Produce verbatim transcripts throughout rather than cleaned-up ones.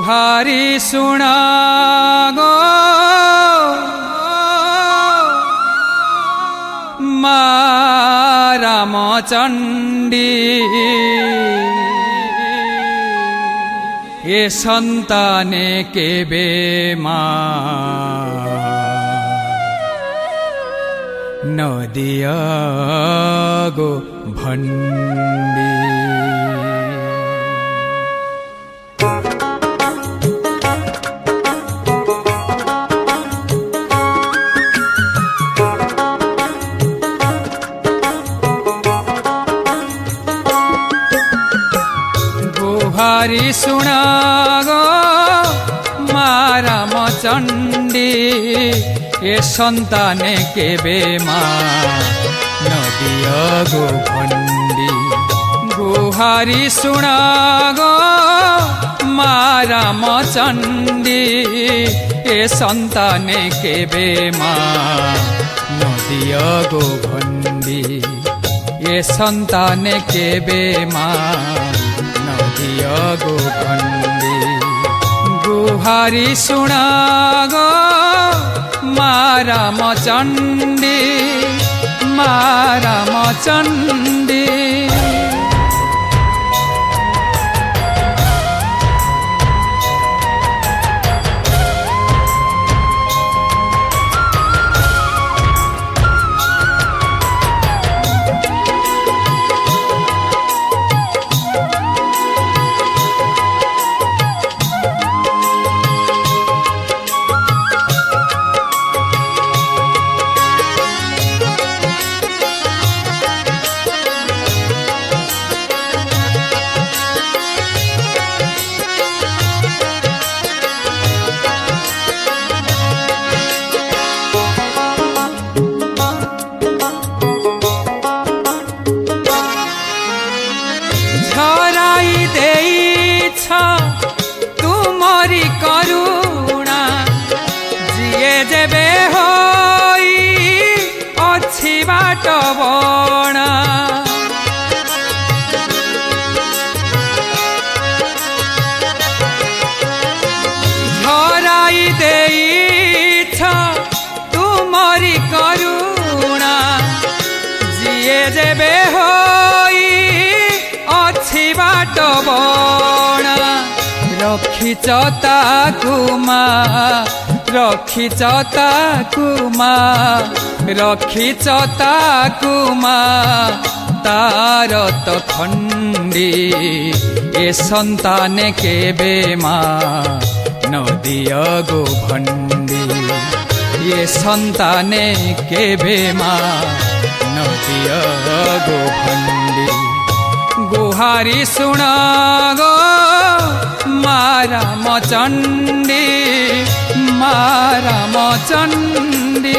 गुहारी सुना गो मा रामचंडी ए संताने केबे मा नदिया गो भंडी। गुहारी सुना गो मा रामचंडी ए संताने केबे मा नदिया गो भंडी। गुहारी सुना गो मा रामचंडी ए संताने केबे मा नदिया गो भंडी। ए संताने केबे मा नदिया गो भंडी। गुहारी सुना गो मा रामचंडी मा रामचंडी। तुमरी करुणा जिए जेबे होई अच्छी बाट बणा। झराई देइछ तुमरी करुणा जिए जेबे होई अच्छी बाट बणा। रखिच ताकु मा रखिच ताकु मा रखिच ताकु मा तार तो खंडी। ए संताने केबे मा नदिया गो भंडी। ए संताने केबे मा नदिया गो भंडी। गुहारी सुना गो मा रामचंडी मा रामचंडी।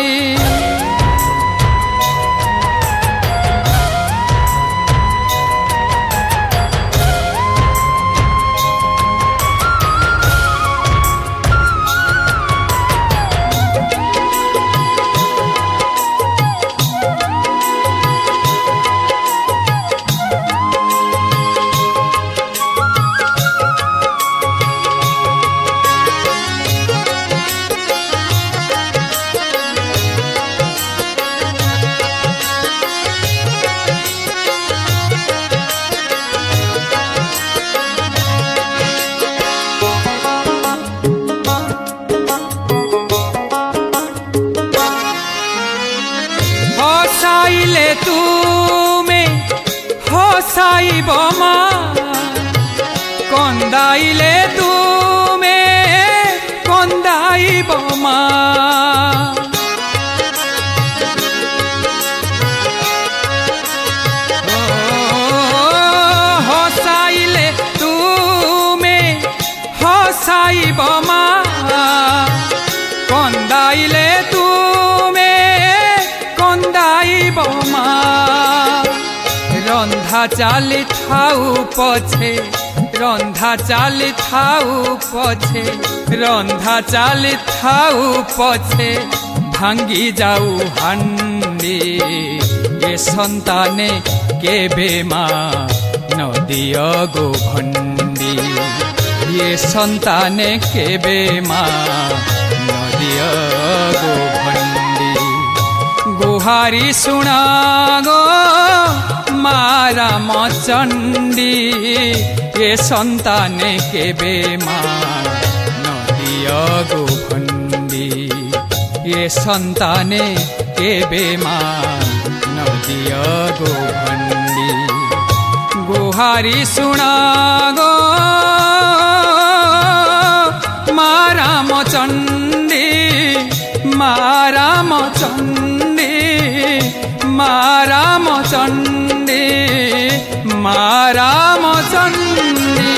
हसाइले तुमे हसाइब मा कंदाइले तुमे कंदाइब मा। हसाइले तुमे हसाइब मा कंदाइले तुमे कंदाइब मा। रंधा चाली थाऊ पछे रंधा चाली थाऊ पछे रंधा चाली थाऊ पछे भांगी जाऊ हांडी। ए संताने केबे मा नदिया गो भंडी। ये संताने केबे माँ नदिया गो भंडी गुहारी सुना गो मारा मचंडी ये संताने केबे माँ नदिया गो भंडी ये संताने केबे माँ नदिया गो भंडी गुहारी सुना गो मारा मचंडी मारा मचंडी मारा मचंडी मारा मचंडी